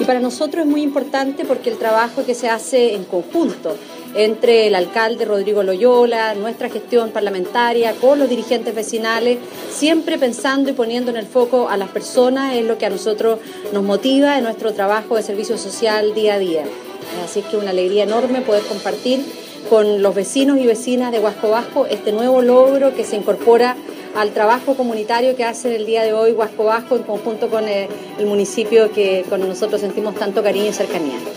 Y para nosotros es muy importante porque el trabajo que se hace en conjunto entre el alcalde Rodrigo Loyola, nuestra gestión parlamentaria, con los dirigentes vecinales, siempre pensando y poniendo en el foco a las personas, es lo que a nosotros nos motiva en nuestro trabajo de servicio social día a día. Así es que una alegría enorme poder compartir con los vecinos y vecinas de Huasco Bajo este nuevo logro que se incorpora al trabajo comunitario que hace el día de hoy Huasco Bajo en conjunto con el municipio que con nosotros sentimos tanto cariño y cercanía.